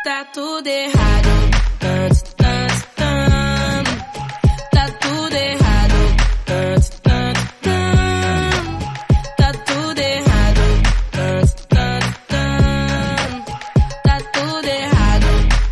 Tá tudo errado. Tá tudo errado. Tá tudo errado. Tá tudo errado.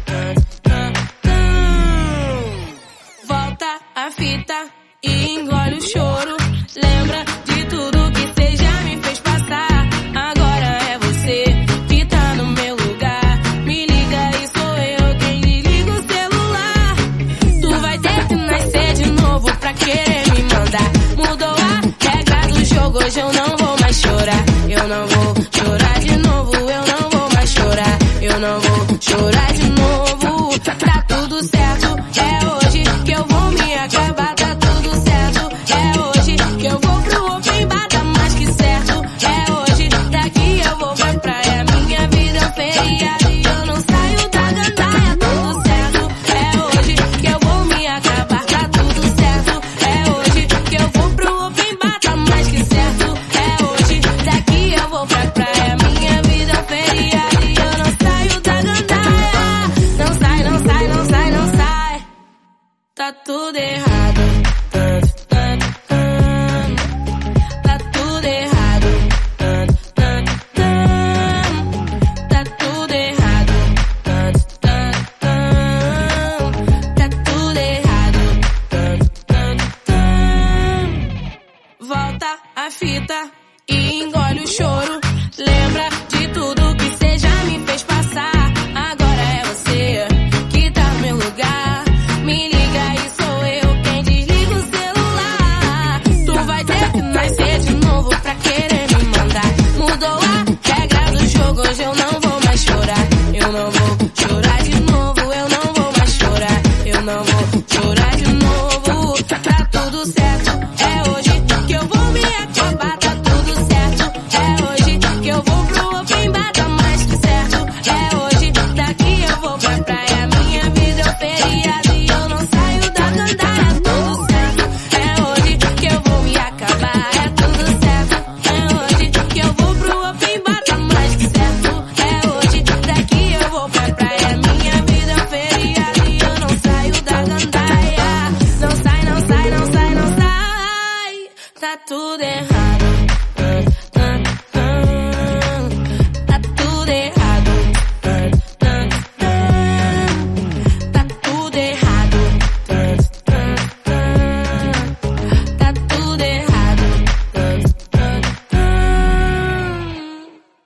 Volta a fita e engole o choro. Lembra de tudo que cê já me fez passar. Agora é você que tá no meu lugar. Me liga e sou eu quem desliga o celular. Tu vai ter que nascer de novo pra querer me mandar. Mudou a regra do jogo, hoje eu não vou mais chorar. Eu não vou chorar.